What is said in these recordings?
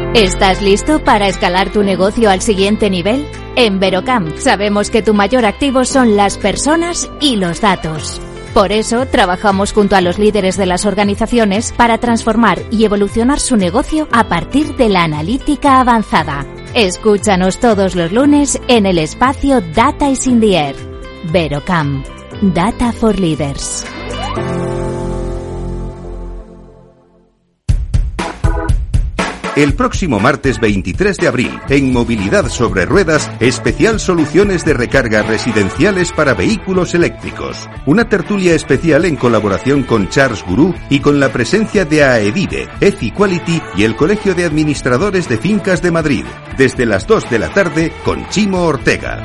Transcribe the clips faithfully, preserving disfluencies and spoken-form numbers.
¿Estás listo para escalar tu negocio al siguiente nivel? En Verocam sabemos que tu mayor activo son las personas y los datos. Por eso, trabajamos junto a los líderes de las organizaciones para transformar y evolucionar su negocio a partir de la analítica avanzada. Escúchanos todos los lunes en el espacio Data is in the Air. Verocam. Data for Leaders. El próximo martes veintitrés de abril, en Movilidad sobre Ruedas, especial soluciones de recarga residenciales para vehículos eléctricos. Una tertulia especial en colaboración con Charles Gurú y con la presencia de AEDIRE, Equality y el Colegio de Administradores de Fincas de Madrid. Desde las dos de la tarde con Chimo Ortega.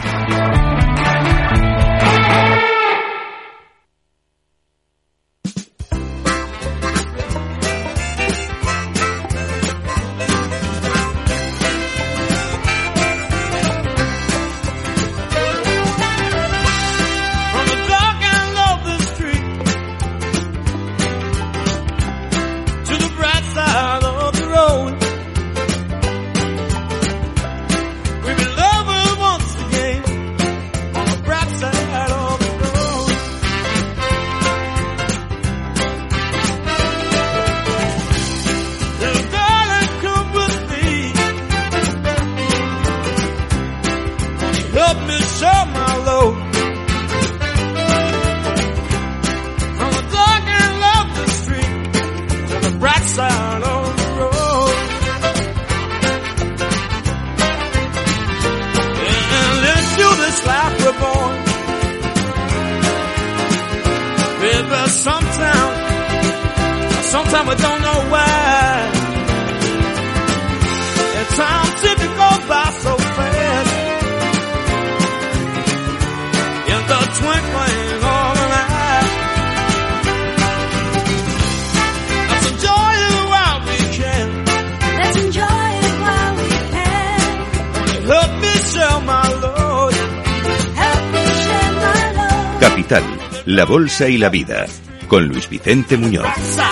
Capital, la bolsa y la vida, con Luis Vicente Muñoz.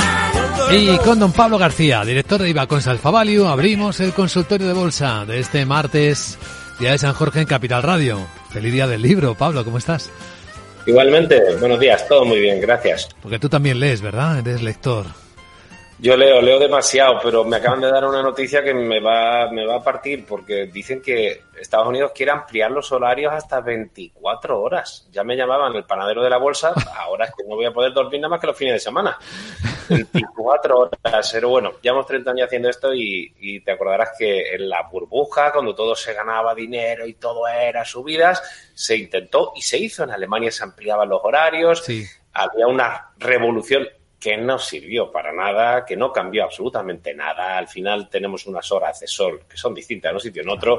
Y con don Pablo García, director de Ibacons Alfa Value, abrimos el consultorio de bolsa de este martes, día de San Jorge en Capital Radio. Feliz día del libro, Pablo, ¿cómo estás? Igualmente, buenos días, todo muy bien, gracias. Porque tú también lees, ¿verdad? Eres lector. Yo leo, leo demasiado, pero me acaban de dar una noticia que me va, me va a partir, porque dicen que Estados Unidos quiere ampliar los horarios hasta veinticuatro horas. Ya me llamaban el panadero de la bolsa, ahora es que no voy a poder dormir nada más que los fines de semana. veinticuatro horas, pero bueno, llevamos treinta años haciendo esto y, y te acordarás que en la burbuja, cuando todo se ganaba dinero y todo era subidas, se intentó y se hizo. En Alemania se ampliaban los horarios, sí. Había una revolución que no sirvió para nada, que no cambió absolutamente nada. Al final tenemos unas horas de sol que son distintas en un sitio en otro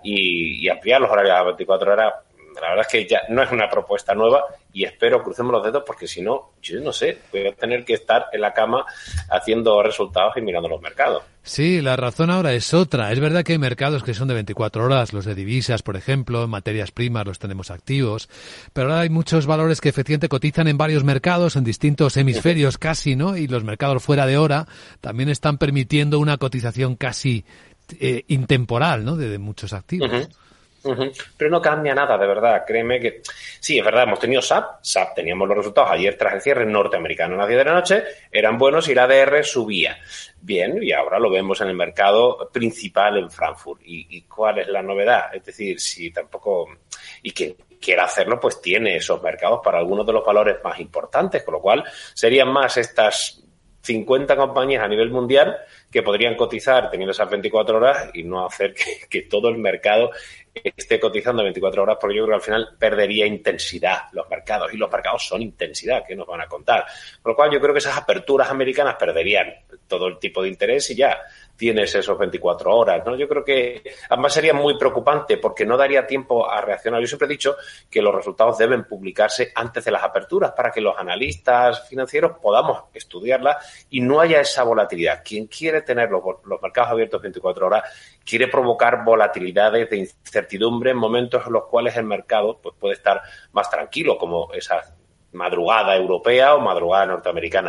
y, y ampliar los horarios a veinticuatro horas, la verdad es que ya no es una propuesta nueva y espero, crucemos los dedos, porque si no, yo no sé, voy a tener que estar en la cama haciendo resultados y mirando los mercados. Sí, la razón ahora es otra. Es verdad que hay mercados que son de veinticuatro horas, los de divisas, por ejemplo, en materias primas los tenemos activos, pero ahora hay muchos valores que efectivamente cotizan en varios mercados, en distintos hemisferios casi, ¿no? Y los mercados fuera de hora también están permitiendo una cotización casi eh, intemporal, ¿no? De, de muchos activos. Uh-huh. Uh-huh. Pero no cambia nada, de verdad, créeme que... Sí, es verdad, hemos tenido S A P, S A P teníamos los resultados ayer tras el cierre norteamericano a las diez de la noche, eran buenos y la A D R subía. Bien, y ahora lo vemos en el mercado principal en Frankfurt. ¿Y, y cuál es la novedad? Es decir, si tampoco... Y quien quiera hacerlo, pues tiene esos mercados para algunos de los valores más importantes, con lo cual serían más estas cincuenta compañías a nivel mundial que podrían cotizar teniendo esas veinticuatro horas y no hacer que, que todo el mercado esté cotizando veinticuatro horas, porque yo creo que al final perdería intensidad los mercados, y los mercados son intensidad, ¿qué nos van a contar? Con lo cual yo creo que esas aperturas americanas perderían todo el tipo de interés y ya tienes esos veinticuatro horas, ¿no? Yo creo que además sería muy preocupante porque no daría tiempo a reaccionar. Yo siempre he dicho que los resultados deben publicarse antes de las aperturas para que los analistas financieros podamos estudiarlas y no haya esa volatilidad. Quien quiere tener los, los mercados abiertos veinticuatro horas quiere provocar volatilidades de incertidumbre en momentos en los cuales el mercado pues, puede estar más tranquilo, como esa madrugada europea o madrugada norteamericana.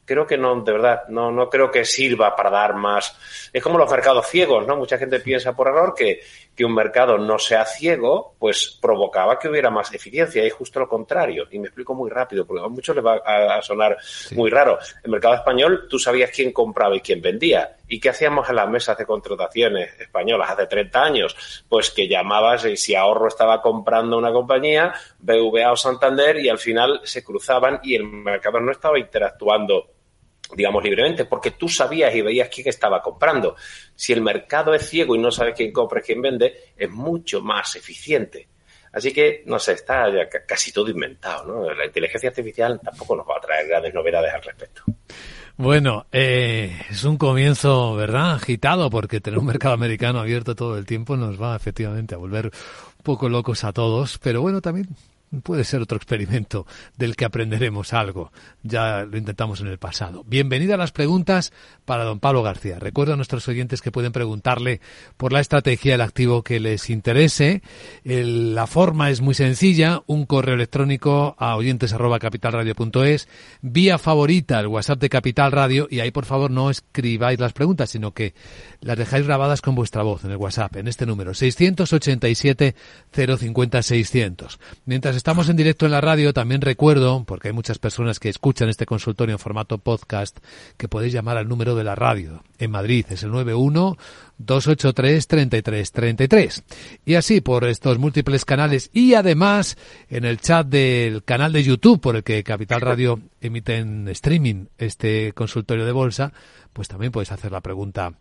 creo que no, de verdad, no, no creo que sirva para dar más. Es como los mercados ciegos, ¿no? Mucha gente piensa por error que, que un mercado no sea ciego, pues provocaba que hubiera más eficiencia, y justo lo contrario. Y me explico muy rápido, porque a muchos les va a, a sonar sí. muy raro. El mercado español, tú sabías quién compraba y quién vendía. ¿Y qué hacíamos en las mesas de contrataciones españolas hace treinta años? Pues que llamabas y si Ahorro estaba comprando una compañía, B V A o Santander, y al final se cruzaban y el mercado no estaba interactuando, digamos, libremente, porque tú sabías y veías quién estaba comprando. Si el mercado es ciego y no sabes quién compra y quién vende, es mucho más eficiente. Así que, no sé, está ya casi todo inventado, ¿no? La inteligencia artificial tampoco nos va a traer grandes novedades al respecto. Bueno, eh, es un comienzo, ¿verdad?, agitado, porque tener un mercado americano abierto todo el tiempo nos va efectivamente a volver un poco locos a todos, pero bueno, también puede ser otro experimento del que aprenderemos algo. Ya lo intentamos en el pasado. Bienvenida a las preguntas para don Pablo García. Recuerdo a nuestros oyentes que pueden preguntarle por la estrategia del activo que les interese. El, la forma es muy sencilla. Un correo electrónico a oyentes arroba capitalradio punto es. Vía favorita, el WhatsApp de Capital Radio. Y ahí, por favor, no escribáis las preguntas, sino que las dejáis grabadas con vuestra voz en el WhatsApp, en este número, seiscientos ochenta y siete cero cincuenta seiscientos. Mientras estamos en directo en la radio, también recuerdo, porque hay muchas personas que escuchan este consultorio en formato podcast, que podéis llamar al número de la radio. En Madrid es el nueve uno dos ocho tres treinta y tres treinta y tres. Y así por estos múltiples canales, y además en el chat del canal de YouTube por el que Capital Radio emite en streaming este consultorio de bolsa, pues también podéis hacer la pregunta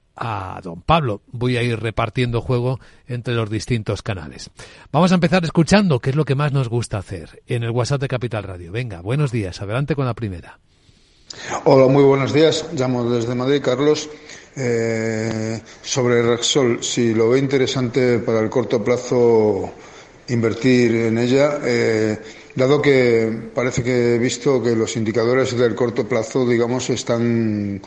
a don Pablo. Voy a ir repartiendo juego entre los distintos canales. Vamos a empezar escuchando, que es lo que más nos gusta hacer, en el WhatsApp de Capital Radio. Venga, buenos días, adelante con la primera. Hola, muy buenos días. Llamo desde Madrid, Carlos. Eh, sobre Repsol, si lo ve interesante para el corto plazo invertir en ella, eh, dado que parece que he visto que los indicadores del corto plazo, digamos, están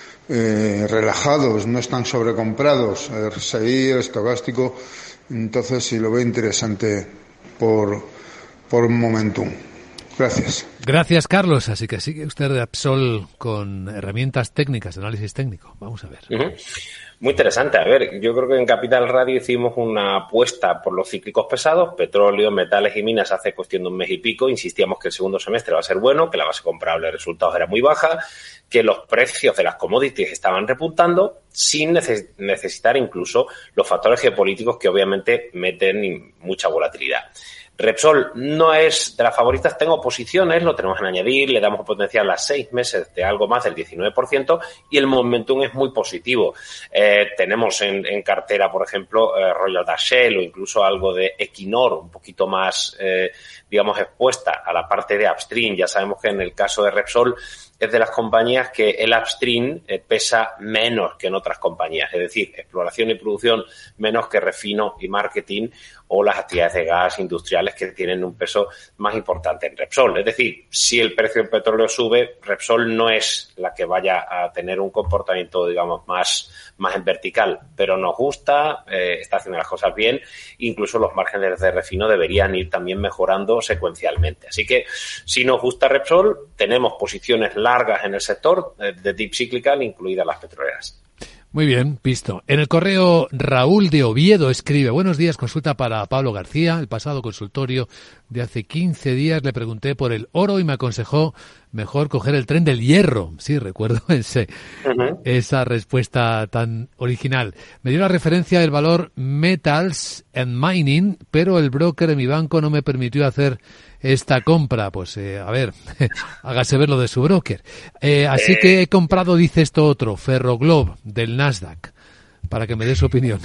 Eh, relajados, no están sobrecomprados, R S I, el estocástico, entonces si lo ve interesante por, por momentum. Gracias. Gracias, Carlos. Así que sigue usted de Repsol con herramientas técnicas, análisis técnico. Vamos a ver. Uh-huh. Muy interesante. A ver, yo creo que en Capital Radio hicimos una apuesta por los cíclicos pesados, petróleo, metales y minas, hace cuestión de un mes y pico. Insistíamos que el segundo semestre va a ser bueno, que la base comprable de resultados era muy baja, que los precios de las commodities estaban repuntando sin neces- necesitar incluso los factores geopolíticos que obviamente meten mucha volatilidad. Repsol no es de las favoritas, tengo posiciones, lo tenemos en añadir, le damos potencial a seis meses de algo más del diecinueve por ciento y el momentum es muy positivo. Eh, tenemos en, en cartera, por ejemplo, eh, Royal Dutch Shell o incluso algo de Equinor, un poquito más, eh, digamos, expuesta a la parte de upstream. Ya sabemos que en el caso de Repsol es de las compañías que el upstream eh, pesa menos que en otras compañías, es decir, exploración y producción menos que refino y marketing o las actividades de gas industriales que tienen un peso más importante en Repsol. Es decir, si el precio del petróleo sube, Repsol no es la que vaya a tener un comportamiento, digamos, más, más en vertical, pero nos gusta, eh, está haciendo las cosas bien, incluso los márgenes de refino deberían ir también mejorando secuencialmente. Así que si nos gusta Repsol, tenemos posiciones largas en el sector de deep cyclical, incluidas las petroleras. Muy bien, visto. En el correo, Raúl de Oviedo escribe: buenos días, consulta para Pablo García. El pasado consultorio de hace quince días le pregunté por el oro y me aconsejó mejor coger el tren del hierro. Sí, recuerdo ese, uh-huh. esa respuesta tan original. Me dio la referencia del valor Metals and Mining, pero el broker de mi banco no me permitió hacer esta compra. Pues, eh, a ver, hágase ver lo de su broker. Eh, así eh... que he comprado, dice esto otro, Ferroglobe, del Nasdaq, para que me dé su opinión.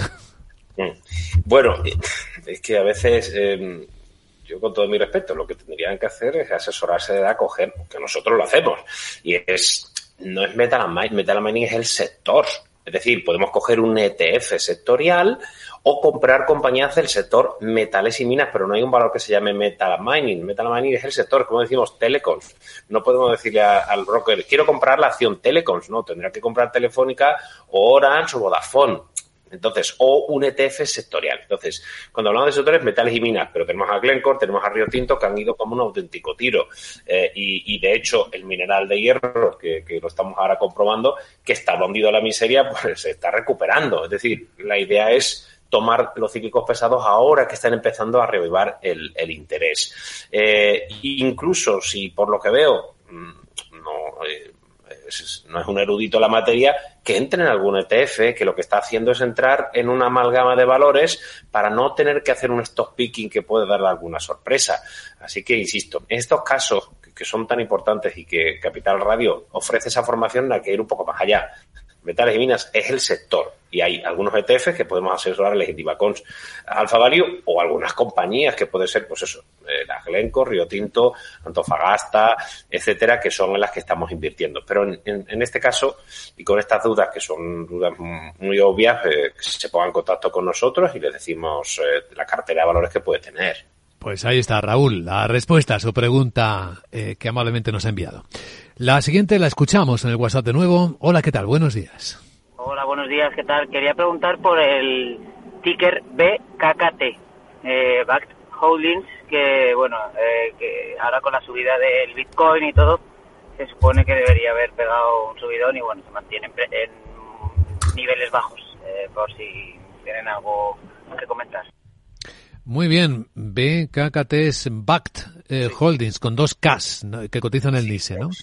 Bueno, es que a veces... Eh... Yo, con todo mi respeto, lo que tendrían que hacer es asesorarse de acoger, que nosotros lo hacemos, y es, no es Metal and Mining, Metal and Mining es el sector. Es decir, podemos coger un E T F sectorial o comprar compañías del sector metales y minas, pero no hay un valor que se llame Metal and Mining. Metal and Mining es el sector, como decimos, telecoms. No podemos decirle a, al broker, quiero comprar la acción telecoms, no, tendrá que comprar Telefónica o Orange o Vodafone. Entonces, o un E T F sectorial. Entonces, cuando hablamos de sectores, metales y minas, pero tenemos a Glencore, tenemos a Río Tinto, que han ido como un auténtico tiro. Eh, y, y, de hecho, el mineral de hierro, que, que lo estamos ahora comprobando, que estaba hundido a la miseria, pues se está recuperando. Es decir, la idea es tomar los cíclicos pesados ahora que están empezando a reavivar el, el interés. Eh, incluso si, por lo que veo, no, eh, es, no es un erudito la materia, que entre en algún E T F, que lo que está haciendo es entrar en una amalgama de valores para no tener que hacer un stock picking que puede darle alguna sorpresa. Así que, insisto, en estos casos que son tan importantes y que Capital Radio ofrece esa formación, hay que ir un poco más allá. Metales y minas es el sector y hay algunos E T Fs que podemos asesorar Legítima Cons, Alfa Value o algunas compañías que puede ser, pues eso, eh, la Glencore, Río Tinto, Antofagasta, etcétera, que son en las que estamos invirtiendo. Pero en, en, en este caso, y con estas dudas que son dudas muy obvias, eh, se pongan en contacto con nosotros y les decimos eh, la cartera de valores que puede tener. Pues ahí está, Raúl, la respuesta a su pregunta eh, que amablemente nos ha enviado. La siguiente la escuchamos en el WhatsApp de nuevo. Hola, ¿qué tal? Buenos días. Hola, buenos días, ¿qué tal? Quería preguntar por el ticker B K K T, eh, Bakkt Holdings, que bueno, eh, que ahora con la subida del Bitcoin y todo, se supone que debería haber pegado un subidón y bueno, se mantiene en, en niveles bajos, eh, por si tienen algo que comentar. Muy bien, B K K T es Bakkt eh, Holdings con dos Ks, ¿no?, que cotizan el NYSE, ¿no?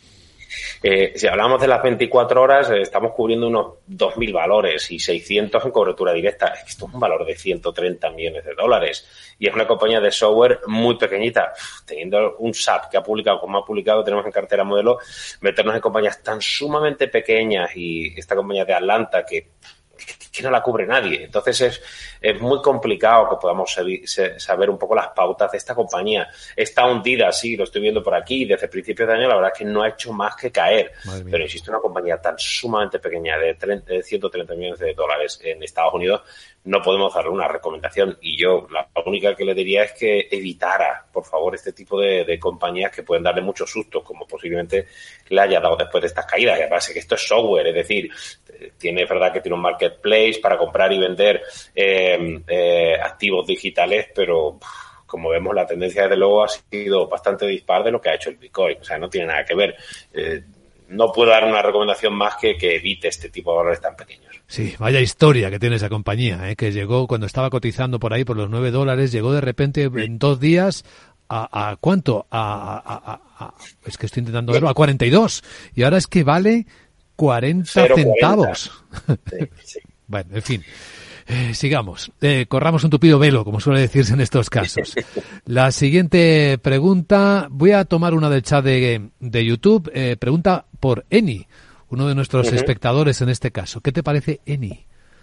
Eh, si hablamos de las veinticuatro horas, eh, estamos cubriendo unos dos mil valores y seiscientos en cobertura directa. Esto es un valor de ciento treinta millones de dólares y es una compañía de software muy pequeñita. Teniendo un S A P que ha publicado como ha publicado, tenemos en cartera modelo meternos en compañías tan sumamente pequeñas y esta compañía de Atlanta que que no la cubre nadie. Entonces es, es muy complicado que podamos saber un poco las pautas de esta compañía. Está hundida, sí, lo estoy viendo por aquí. Desde principios de año la verdad es que no ha hecho más que caer. Pero insisto, una compañía tan sumamente pequeña de, treinta, de ciento treinta millones de dólares en Estados Unidos, no podemos darle una recomendación. Y yo la única que le diría es que evitara, por favor, este tipo de, de compañías que pueden darle muchos sustos, como posiblemente le haya dado después de estas caídas. Y además es que esto es software, es decir, tiene, es verdad que tiene un marketplace para comprar y vender eh, eh, activos digitales, pero como vemos la tendencia desde luego ha sido bastante dispar de lo que ha hecho el Bitcoin. O sea, no tiene nada que ver. Eh, no puedo dar una recomendación más que que evite este tipo de valores tan pequeños. Sí, vaya historia que tiene esa compañía, ¿eh? Que llegó cuando estaba cotizando por ahí por los nueve dólares, llegó de repente en dos días a, a ¿cuánto? A, a, a, a, es que estoy intentando verlo, a cuarenta y dos. Y ahora es que vale cuarenta centavos. Sí, sí. Bueno, en fin. Eh, sigamos. Eh, corramos un tupido velo, como suele decirse en estos casos. La siguiente pregunta, voy a tomar una del chat de, de YouTube. Eh, pregunta por Eni, uno de nuestros uh-huh. espectadores en este caso. ¿Qué te parece Eni?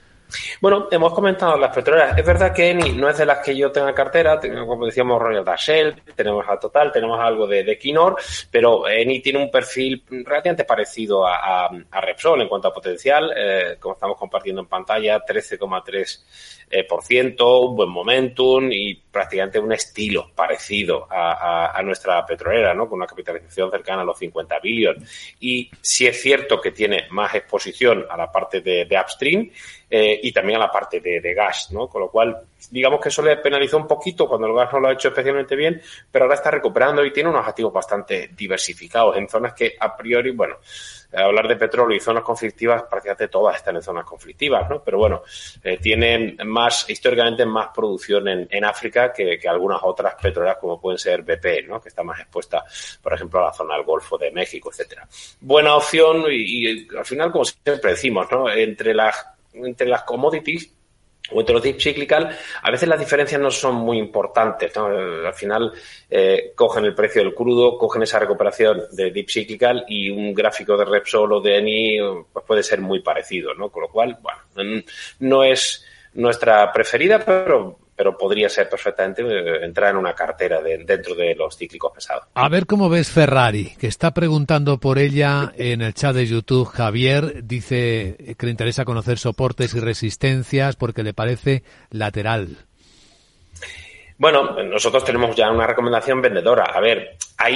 Bueno, hemos comentado las petroleras. Es verdad que Eni no es de las que yo tenga cartera. Tenemos, como decíamos, Royal Dutch Shell, tenemos a Total, tenemos algo de, de Equinor, pero Eni tiene un perfil relativamente parecido a, a, a Repsol en cuanto a potencial, eh, como estamos compartiendo en pantalla, trece coma tres por ciento, un buen momentum y prácticamente un estilo parecido a, a, a nuestra petrolera, ¿no? Con una capitalización cercana a los cincuenta billones. Y sí es cierto que tiene más exposición a la parte de, de upstream eh, y también a la parte de, de gas, ¿no? Con lo cual, digamos que eso le penalizó un poquito cuando el gas no lo ha hecho especialmente bien, pero ahora está recuperando y tiene unos activos bastante diversificados en zonas que a priori, bueno, hablar de petróleo y zonas conflictivas, prácticamente todas están en zonas conflictivas, ¿no? Pero bueno, eh, tienen más, históricamente más producción en, en África que, que algunas otras petroleras como pueden ser B P, ¿no? Que está más expuesta, por ejemplo, a la zona del Golfo de México, etcétera. Buena opción y, y al final, como siempre decimos, ¿no? Entre las, entre las commodities o entre los deep cyclical, a veces las diferencias no son muy importantes, ¿no? Al final eh, cogen el precio del crudo, cogen esa recuperación de deep cyclical y un gráfico de Repsol o de Eni pues puede ser muy parecido, ¿no? Con lo cual, bueno, no es nuestra preferida, pero pero podría ser perfectamente entrar en una cartera de, dentro de los cíclicos pesados. A ver cómo ves Ferrari, que está preguntando por ella en el chat de YouTube. Javier dice que le interesa conocer soportes y resistencias porque le parece lateral. Bueno, nosotros tenemos ya una recomendación vendedora. A ver, hay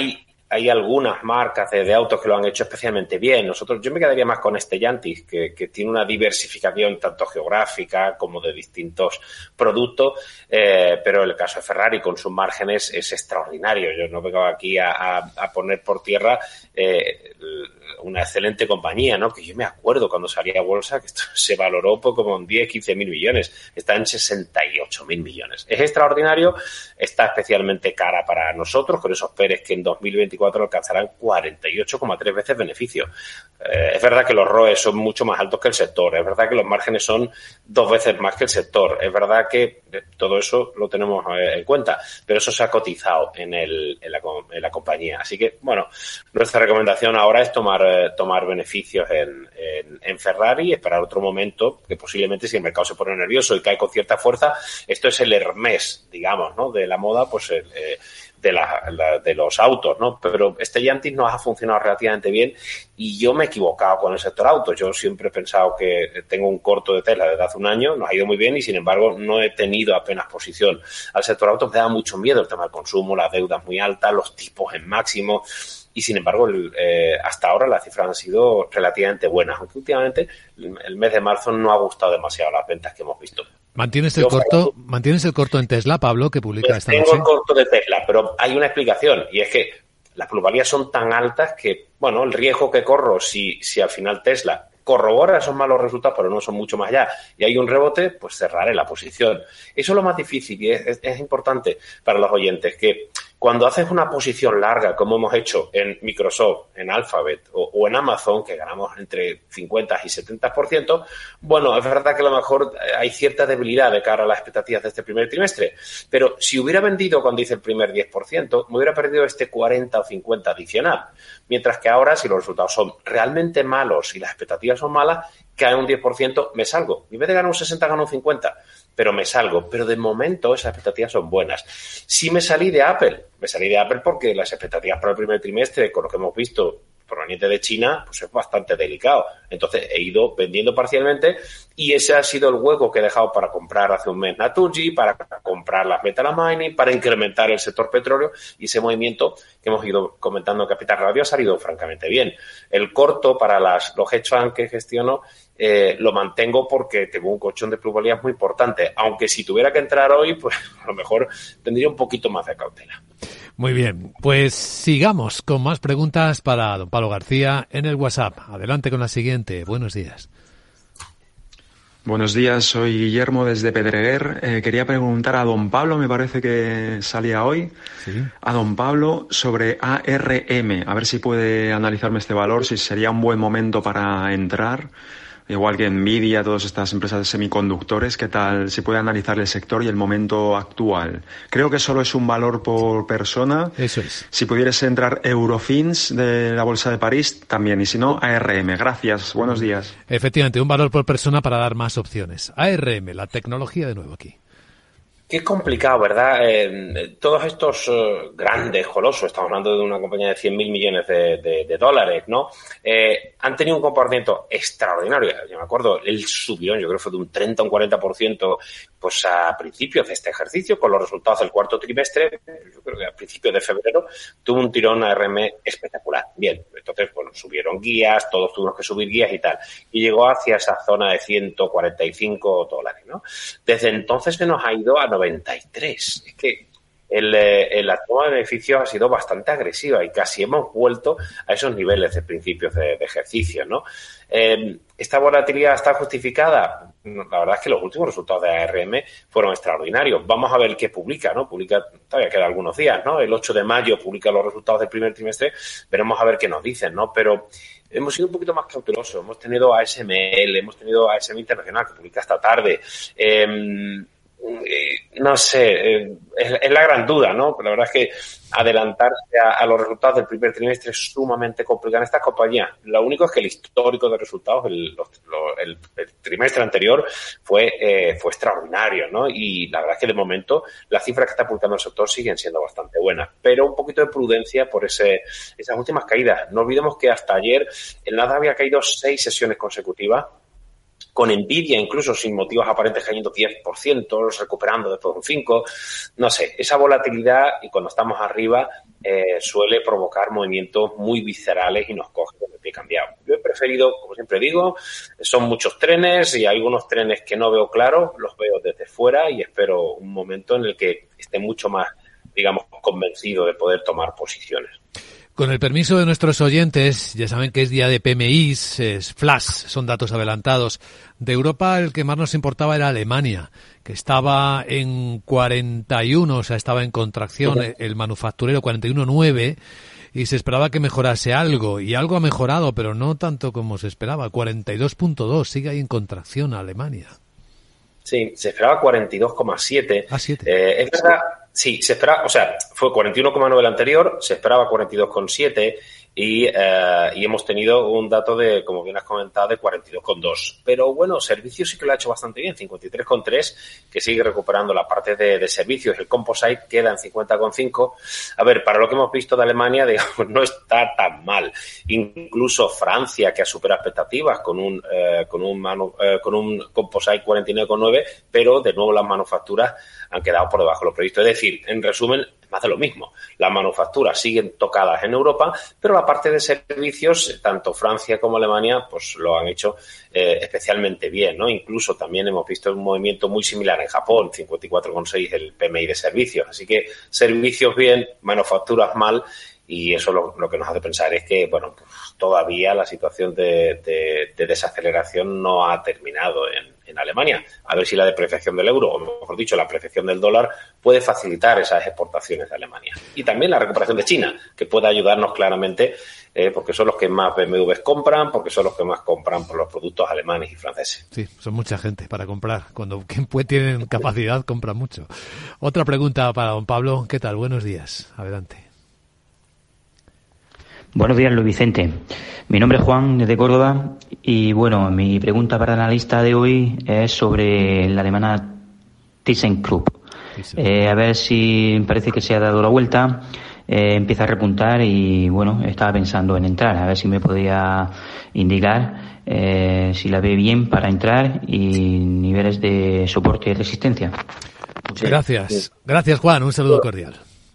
hay algunas marcas de, de autos que lo han hecho especialmente bien. Nosotros, yo me quedaría más con Stellantis, que, que tiene una diversificación tanto geográfica como de distintos productos, eh, pero el caso de Ferrari con sus márgenes es extraordinario. Yo no vengo aquí a, a, a poner por tierra eh, una excelente compañía, ¿no? Que yo me acuerdo cuando salía a bolsa que esto se valoró por como en diez, quince mil millones. Está en sesenta y ocho mil millones. Es extraordinario, está especialmente cara para nosotros, con esos Pérez que en dos mil veinticuatro alcanzarán cuarenta y ocho coma tres veces beneficio. Eh, es verdad que los R O E son mucho más altos que el sector, es verdad que los márgenes son dos veces más que el sector, es verdad que todo eso lo tenemos eh, en cuenta, pero eso se ha cotizado en, el, en, la, en la compañía. Así que, bueno, nuestra recomendación ahora es tomar, eh, tomar beneficios en, en, en Ferrari y esperar otro momento, que posiblemente si el mercado se pone nervioso y cae con cierta fuerza, esto es el Hermès, digamos, ¿no? De la moda, pues el, eh, de, la, la, de los autos, ¿no? Pero Stellantis nos ha funcionado relativamente bien y yo me he equivocado con el sector autos. Yo siempre he pensado que tengo un corto de Tesla desde hace un año, nos ha ido muy bien y sin embargo no he tenido apenas posición al sector autos. Me da mucho miedo el tema del consumo, las deudas muy altas, los tipos en máximo. Y sin embargo, el, eh, hasta ahora las cifras han sido relativamente buenas, aunque últimamente el mes de marzo no ha gustado demasiado las ventas que hemos visto. ¿Mantienes el Yo, corto mantienes el corto en Tesla, Pablo, que publica pues esta tengo noche? Tengo el corto de Tesla, pero hay una explicación, y es que las plusvalías son tan altas que, bueno, el riesgo que corro si, si al final Tesla corrobora esos malos resultados, pero no son mucho más allá, y hay un rebote, pues cerraré la posición. Eso es lo más difícil y es, es, es importante para los oyentes, que cuando haces una posición larga, como hemos hecho en Microsoft, en Alphabet o, o en Amazon, que ganamos entre cincuenta y setenta por ciento, bueno, es verdad que a lo mejor hay cierta debilidad de cara a las expectativas de este primer trimestre, pero si hubiera vendido cuando hice el primer diez por ciento, me hubiera perdido este cuarenta o cincuenta adicional. Mientras que ahora, si los resultados son realmente malos y las expectativas son malas, cae un diez por ciento, me salgo. En vez de ganar un sesenta, gano un cincuenta, pero me salgo. Pero de momento esas expectativas son buenas. Si me salí de Apple, me salí de Apple porque las expectativas para el primer trimestre, con lo que hemos visto proveniente de China, pues es bastante delicado. Entonces he ido vendiendo parcialmente y ese ha sido el hueco que he dejado para comprar hace un mes Naturgy, para comprar las Metamining, para incrementar el sector petróleo, y ese movimiento que hemos ido comentando en Capital Radio ha salido francamente bien. El corto para las, los hedge funds que gestiono eh, lo mantengo porque tengo un colchón de plusvalías muy importante, aunque si tuviera que entrar hoy, pues a lo mejor tendría un poquito más de cautela. Muy bien, pues sigamos con más preguntas para don Pablo García en el WhatsApp. Adelante con la siguiente. Buenos días. Buenos días, soy Guillermo desde Pedreguer. Eh, quería preguntar a don Pablo, me parece que salía hoy, ¿sí? A don Pablo sobre A R M, a ver si puede analizarme este valor, si sería un buen momento para entrar. Igual que Nvidia, todas estas empresas de semiconductores, ¿qué tal? Si puede analizar el sector y el momento actual. Creo que solo es un valor por persona. Eso es. Si pudieras entrar Eurofins de la Bolsa de París, también. Y si no, A R M. Gracias. Buenos días. Efectivamente, un valor por persona para dar más opciones. A R M, la tecnología de nuevo aquí. Qué complicado, ¿verdad? Eh, todos estos uh, grandes, colosos, estamos hablando de una compañía de cien mil millones de, de, de dólares, ¿no? Eh, han tenido un comportamiento extraordinario. Yo me acuerdo, el subidón, yo creo que fue de un treinta o un cuarenta por ciento, pues a principios de este ejercicio, con los resultados del cuarto trimestre, yo creo que a principios de febrero, tuvo un tirón A R M espectacular. Bien, entonces, bueno, subieron guías, todos tuvimos que subir guías y tal. Y llegó hacia esa zona de ciento cuarenta y cinco dólares, ¿no? Desde entonces se nos ha ido a noventa y tres. Es que el, el, la toma de beneficios ha sido bastante agresiva y casi hemos vuelto a esos niveles de principios de, de ejercicio, ¿no? Eh, ¿Esta volatilidad está justificada? La verdad es que los últimos resultados de A R M fueron extraordinarios. Vamos a ver qué publica, ¿no? Publica, todavía quedan algunos días, ¿no? El ocho de mayo publica los resultados del primer trimestre. Veremos a ver qué nos dicen, ¿no? Pero hemos sido un poquito más cautelosos. Hemos tenido A S M L, hemos tenido A S M Internacional, que publica esta tarde. Eh, Eh, no sé, eh, es, es la gran duda, ¿no? La verdad es que adelantarse a, a los resultados del primer trimestre es sumamente complicado en estas compañías. Lo único es que el histórico de resultados, el, los, lo, el, el trimestre anterior fue eh, fue extraordinario, ¿no? Y la verdad es que de momento las cifras que está publicando el sector siguen siendo bastante buenas, pero un poquito de prudencia por ese esas últimas caídas. No olvidemos que hasta ayer el Nasdaq había caído seis sesiones consecutivas con Nvidia incluso sin motivos aparentes cayendo diez por ciento, recuperando después un cinco por ciento. No sé, esa volatilidad, y cuando estamos arriba, eh, suele provocar movimientos muy viscerales y nos coge con el pie cambiado. Yo he preferido, como siempre digo, son muchos trenes y algunos trenes que no veo claros, los veo desde fuera y espero un momento en el que esté mucho más, digamos, convencido de poder tomar posiciones. Con el permiso de nuestros oyentes, ya saben que es día de P M Is, es flash, son datos adelantados. De Europa el que más nos importaba era Alemania, que estaba en cuarenta y uno, o sea, estaba en contracción, el manufacturero cuarenta y uno coma nueve, y se esperaba que mejorase algo, y algo ha mejorado, pero no tanto como se esperaba, cuarenta y dos coma dos, sigue ahí en contracción Alemania. Sí, se esperaba cuarenta y dos coma siete. Ah, siete. Eh, es verdad, sí, se esperaba, o sea, fue cuarenta y uno coma nueve el anterior, se esperaba cuarenta y dos coma siete y, eh, y hemos tenido un dato de, como bien has comentado, de cuarenta y dos coma dos. Pero bueno, servicios sí que lo ha hecho bastante bien, cincuenta y tres coma tres, que sigue recuperando la parte de, de servicios. El composite queda en cincuenta coma cinco. A ver, para lo que hemos visto de Alemania, digamos, no está tan mal. Incluso Francia, que ha superado expectativas con un, eh, con un, manu, eh, con un composite cuarenta y nueve coma nueve, pero de nuevo las manufacturas han quedado por debajo de lo previsto. Es decir, en resumen, más de lo mismo. Las manufacturas siguen tocadas en Europa, pero la parte de servicios, tanto Francia como Alemania, pues lo han hecho eh, especialmente bien, ¿no? Incluso también hemos visto un movimiento muy similar en Japón, cincuenta y cuatro coma seis el P M I de servicios. Así que servicios bien, manufacturas mal, y eso lo, lo que nos hace pensar es que, bueno, pues todavía la situación de, de, de desaceleración no ha terminado en, en Alemania. A ver si la depreciación del euro, o mejor dicho, la apreciación del dólar, puede facilitar esas exportaciones de Alemania. Y también la recuperación de China, que puede ayudarnos claramente, eh, porque son los que más B M Ws compran, porque son los que más compran por los productos alemanes y franceses. Sí, son mucha gente para comprar. Cuando tienen capacidad, compran mucho. Otra pregunta para don Pablo. ¿Qué tal? Buenos días. Adelante. Buenos días, Luis Vicente. Mi nombre es Juan, desde Córdoba, y bueno, mi pregunta para el analista de hoy es sobre la alemana ThyssenKrupp. Eh, a ver si parece que se ha dado la vuelta, eh, empieza a repuntar y bueno, estaba pensando en entrar, a ver si me podía indicar eh, si la ve bien para entrar y niveles de soporte y resistencia. Sí. Gracias, gracias Juan, un saludo cordial.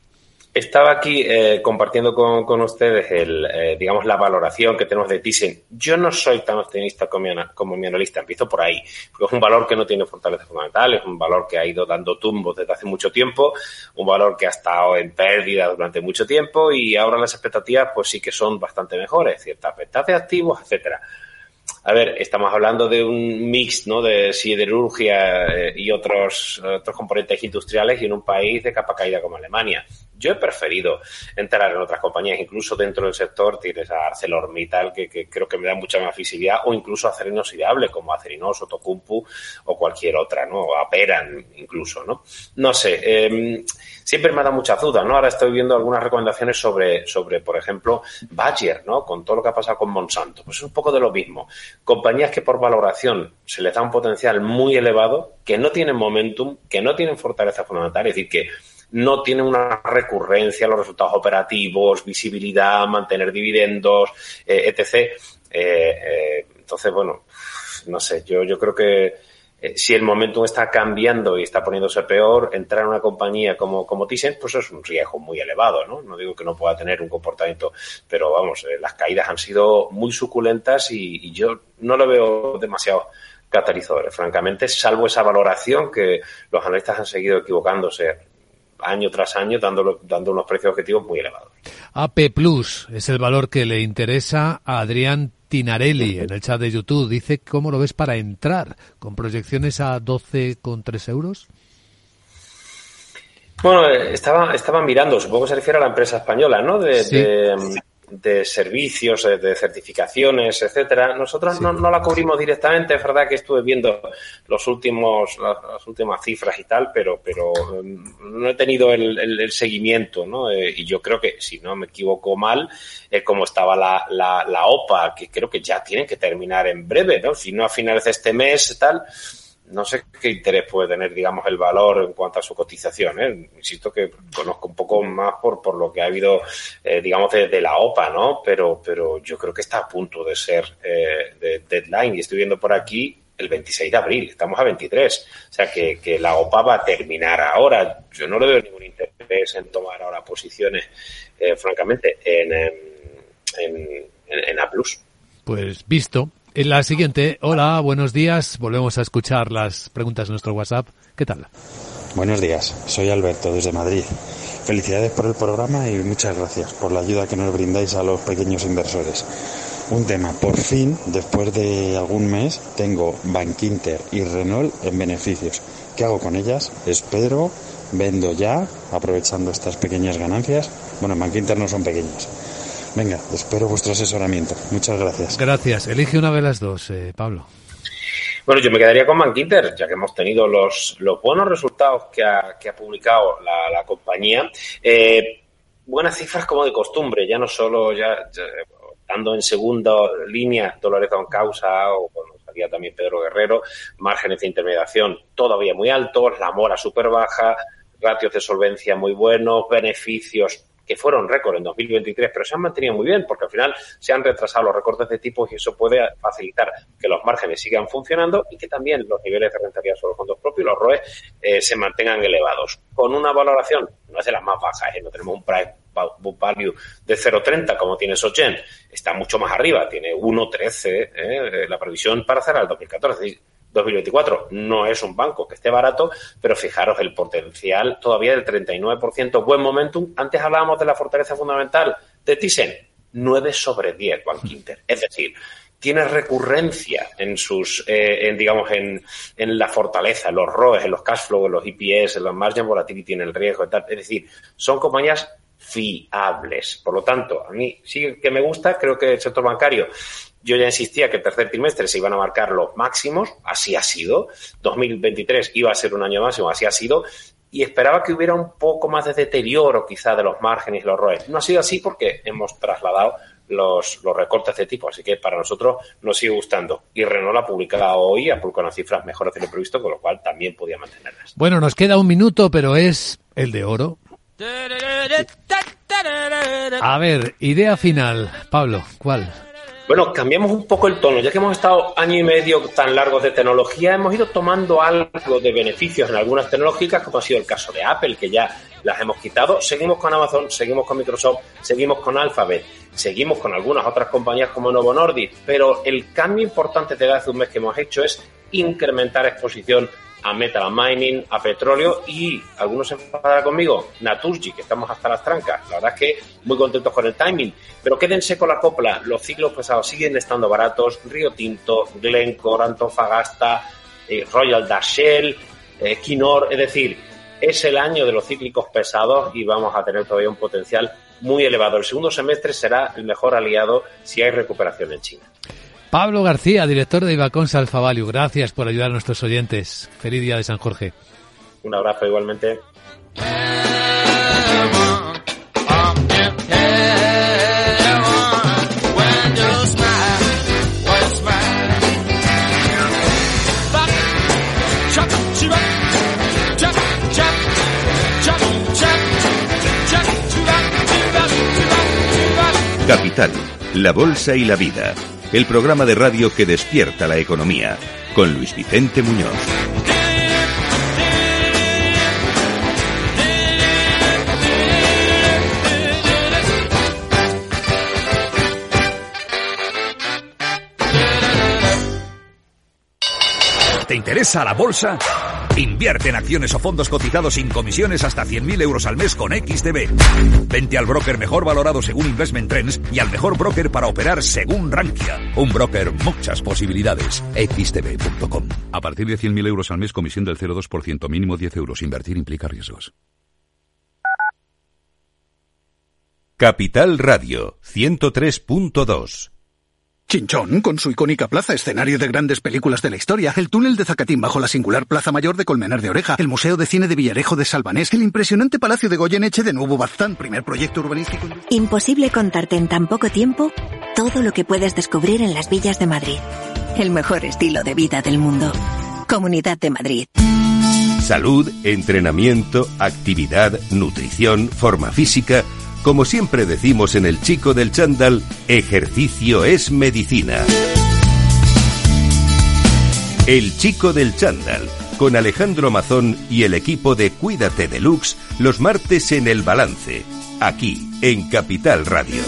Estaba aquí eh, compartiendo con, con ustedes el, eh, digamos, la valoración que tenemos de Thyssen. Yo no soy tan optimista como mi, como mi analista, empiezo por ahí, porque es un valor que no tiene fortaleza fundamental, es un valor que ha ido dando tumbos desde hace mucho tiempo, un valor que ha estado en pérdida durante mucho tiempo y ahora las expectativas pues sí que son bastante mejores, ciertas ventas de activos, etcétera. A ver, estamos hablando de un mix, ¿no?, de siderurgia eh, y otros, otros componentes industriales y en un país de capa caída como Alemania. Yo he preferido entrar en otras compañías, incluso dentro del sector tienes a ArcelorMittal, que, que creo que me da mucha más visibilidad, o incluso acero inoxidable como Acerinox, Outokumpu o cualquier otra, ¿no? O Aperam incluso, ¿no? No sé, eh, siempre me ha dado muchas dudas, ¿no? Ahora estoy viendo algunas recomendaciones sobre, sobre, por ejemplo, Bayer, ¿no? Con todo lo que ha pasado con Monsanto. Pues es un poco de lo mismo. Compañías que por valoración se les da un potencial muy elevado, que no tienen momentum, que no tienen fortaleza fundamental, es decir, que no tienen una recurrencia, los resultados operativos, visibilidad, mantener dividendos, eh, etcétera. Eh, eh, entonces, bueno, no sé, yo, yo creo que eh, si el momentum está cambiando y está poniéndose peor, entrar en una compañía como, como Thyssen, pues es un riesgo muy elevado, ¿no? No digo que no pueda tener un comportamiento, pero vamos, eh, las caídas han sido muy suculentas y, y yo no lo veo demasiado catalizadores, francamente, salvo esa valoración que los analistas han seguido equivocándose año tras año, dando, dando unos precios objetivos muy elevados. A P Plus es el valor que le interesa a Adrián Tinarelli en el chat de YouTube. Dice, ¿cómo lo ves para entrar? ¿Con proyecciones a doce coma tres euros? Bueno, estaba, estaba mirando, supongo que se refiere a la empresa española, ¿no? De, sí. de, de servicios, de certificaciones, etcétera. Nosotros sí. no, no la cubrimos directamente, es verdad que estuve viendo los últimos, las, las últimas cifras y tal, pero, pero no he tenido el, el, el seguimiento, ¿no? Eh, y yo creo que, si no me equivoco mal, eh, como estaba la, la, la O P A, que creo que ya tienen que terminar en breve, ¿no? Si no a finales de este mes, tal. No sé qué interés puede tener, digamos, el valor en cuanto a su cotización, ¿eh? Insisto que conozco un poco más por por lo que ha habido, eh, digamos, de, de la O P A, ¿no? Pero pero yo creo que está a punto de ser eh, de deadline. Y estoy viendo por aquí el veintiséis de abril, estamos a veintitrés. O sea, que, que la OPA va a terminar ahora. Yo no le veo ningún interés en tomar ahora posiciones, eh, francamente, en, en, en, en A plus. Pues visto. En la siguiente, hola, buenos días. Volvemos a escuchar las preguntas de nuestro WhatsApp. ¿Qué tal? Buenos días, soy Alberto desde Madrid. Felicidades por el programa y muchas gracias por la ayuda que nos brindáis a los pequeños inversores. Un tema, por fin, después de algún mes, tengo Bankinter y Renault en beneficios. ¿Qué hago con ellas? Espero, vendo ya, aprovechando estas pequeñas ganancias. Bueno, en Bankinter no son pequeñas. Venga, espero vuestro asesoramiento. Muchas gracias. Gracias. Elige una de las dos, eh, Pablo. Bueno, yo me quedaría con Bankinter, ya que hemos tenido los, los buenos resultados que ha, que ha publicado la, la compañía. Eh, buenas cifras como de costumbre, ya no solo ya, ya dando en segunda línea Dolores Don Causa o cuando salía también Pedro Guerrero, márgenes de intermediación todavía muy altos, la mora súper baja, ratios de solvencia muy buenos, beneficios que fueron récord en dos mil veintitrés, pero se han mantenido muy bien porque al final se han retrasado los recortes de tipos y eso puede facilitar que los márgenes sigan funcionando y que también los niveles de rentabilidad sobre los fondos propios, los R O E, eh, se mantengan elevados. Con una valoración, no es de las más bajas, ¿eh? No tenemos un price book value de cero coma treinta como tiene Sogen, está mucho más arriba, tiene uno coma trece, ¿eh? La previsión para cerrar el dos mil catorce, dos mil veinticuatro no es un banco que esté barato, pero fijaros el potencial todavía del treinta y nueve por ciento, buen momentum. Antes hablábamos de la fortaleza fundamental de Thyssen, nueve sobre diez Bankinter, es decir, tiene recurrencia en sus, eh, en, digamos, en, en la fortaleza, en los R O Es, en los cash flow, en los E P S, en los margin volatility, en el riesgo y tal. Es decir, son compañías fiables. Por lo tanto, a mí sí que me gusta, creo que el sector bancario, yo ya insistía que el tercer trimestre se iban a marcar los máximos, así ha sido. dos mil veintitrés iba a ser un año máximo, así ha sido. Y esperaba que hubiera un poco más de deterioro quizá de los márgenes y los R O E. No ha sido así porque hemos trasladado los, los recortes de tipo, así que para nosotros nos sigue gustando. Y Renault ha publicado hoy, ha publicado unas cifras mejores de lo previsto, con lo cual también podía mantenerlas. Bueno, nos queda un minuto, pero es el de oro. A ver, idea final. Pablo, ¿cuál? Bueno, cambiamos un poco el tono. Ya que hemos estado año y medio tan largos de tecnología, hemos ido tomando algo de beneficios en algunas tecnológicas, como ha sido el caso de Apple, que ya las hemos quitado. Seguimos con Amazon, seguimos con Microsoft, seguimos con Alphabet, seguimos con algunas otras compañías como Novo Nordisk, pero el cambio importante desde hace un mes que hemos hecho es incrementar exposición a metal mining, a petróleo y, algunos se enfadarán conmigo, Naturgy, que estamos hasta las trancas. La verdad es que muy contentos con el timing, pero quédense con la copla, los ciclos pesados siguen estando baratos, Río Tinto, Glencore, Antofagasta, eh, Royal Dutch Shell, eh, Equinor, es decir, es el año de los cíclicos pesados y vamos a tener todavía un potencial muy elevado. El segundo semestre será el mejor aliado si hay recuperación en China. Pablo García, director de Ibacons Alpha Value, gracias por ayudar a nuestros oyentes. Feliz día de San Jorge. Un abrazo igualmente. Capital, la bolsa y la vida. El programa de radio que despierta la economía, con Luis Vicente Muñoz. ¿Te interesa la bolsa? Invierte en acciones o fondos cotizados sin comisiones hasta cien mil euros al mes con X T B. Vente al broker mejor valorado según Investment Trends y al mejor broker para operar según Rankia. Un broker, muchas posibilidades. X T B punto com. A partir de cien mil euros al mes, comisión del cero coma dos por ciento, mínimo diez euros. Invertir implica riesgos. Capital Radio, ciento tres punto dos. Chinchón, con su icónica plaza, escenario de grandes películas de la historia, el túnel de Zacatín bajo la singular Plaza Mayor de Colmenar de Oreja, el Museo de Cine de Villarejo de Salvanés, el impresionante Palacio de Goyeneche de Nuevo Baztán, primer proyecto urbanístico. Imposible contarte en tan poco tiempo todo lo que puedes descubrir en las villas de Madrid. El mejor estilo de vida del mundo. Comunidad de Madrid. Salud, entrenamiento, actividad, nutrición, forma física. Como siempre decimos en El Chico del Chándal, ejercicio es medicina. El chico del chándal, con Alejandro Mazón y el equipo de Cuídate Deluxe, los martes en El Balance, aquí, en Capital Radio.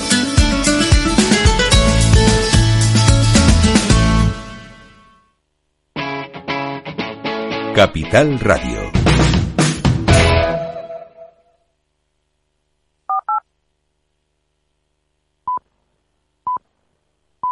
Capital Radio.